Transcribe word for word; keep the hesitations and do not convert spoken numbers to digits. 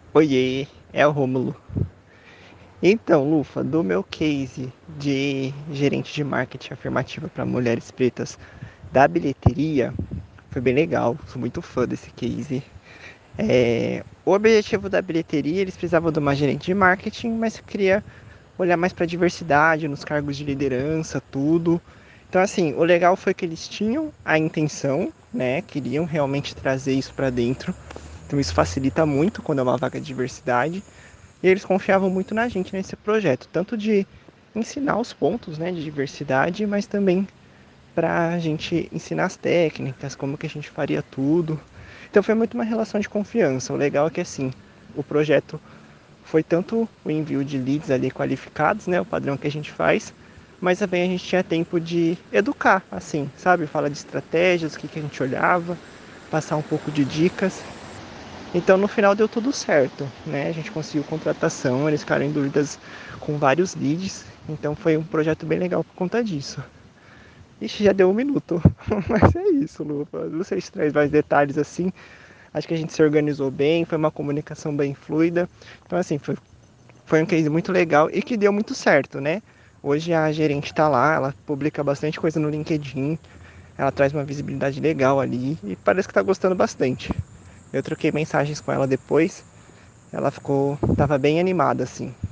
Oiê, é o Rômulo. Então, Lufa, do meu case de gerente de marketing afirmativa para mulheres pretas da bilheteria, foi bem legal. Sou muito fã desse case. É, o objetivo da bilheteria, eles precisavam de uma gerente de marketing, mas eu queria olhar mais para a diversidade nos cargos de liderança, tudo. Então, assim, o legal foi que eles tinham a intenção, né? Queriam realmente trazer isso para dentro. Então, isso facilita muito quando é uma vaga de diversidade. E eles confiavam muito na gente nesse projeto, tanto de ensinar os pontos, né, de diversidade, mas também para a gente ensinar as técnicas, como que a gente faria tudo. Então foi muito uma relação de confiança. O legal é que assim, o projeto foi tanto o envio de leads ali qualificados, né, o padrão que a gente faz, mas também a gente tinha tempo de educar, assim, sabe? Falar de estratégias, o que, que a gente olhava, passar um pouco de dicas. Então no final deu tudo certo, né? A gente conseguiu contratação, eles ficaram em dúvidas com vários leads, então foi um projeto bem legal por conta disso. Ixi, já deu um minuto, mas é isso, Lu. Não sei se traz mais detalhes assim. Acho que a gente se organizou bem, foi uma comunicação bem fluida. Então, assim, foi, foi um case muito legal e que deu muito certo, né? Hoje a gerente está lá, ela publica bastante coisa no LinkedIn, ela traz uma visibilidade legal ali e parece que está gostando bastante. Eu troquei mensagens com ela depois, ela ficou, tava bem animada assim.